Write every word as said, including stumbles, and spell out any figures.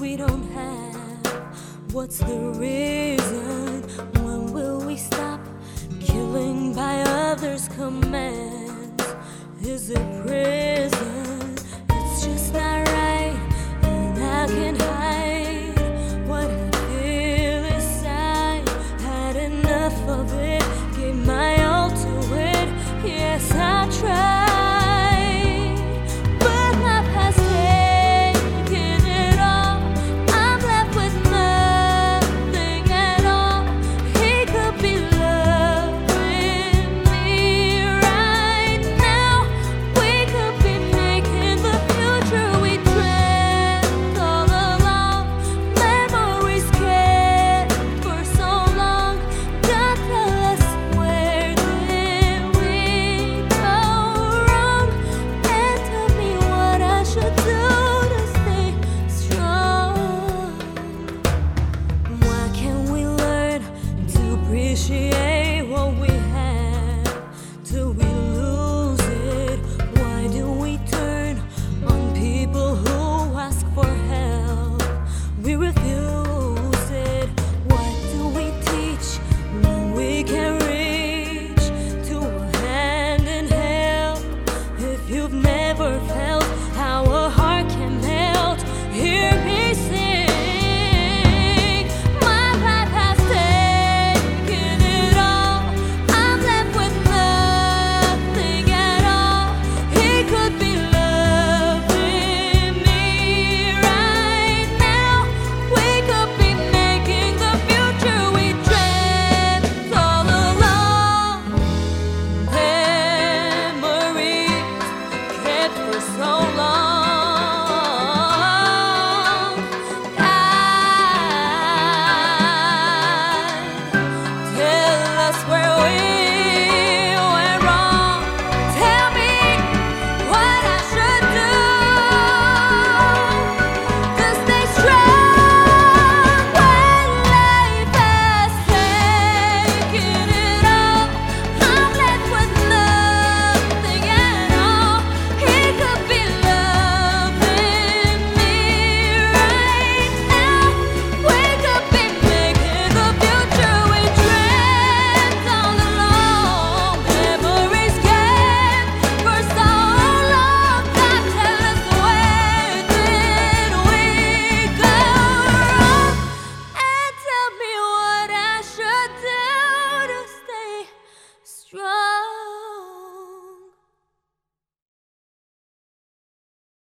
we don't have? What's the reason? When will we stop killing by others' commands? Is it prison? It's just not right, and I can't hide what I feel inside. Had enough of it, gave my all to it. Yes, I tried. Appreciate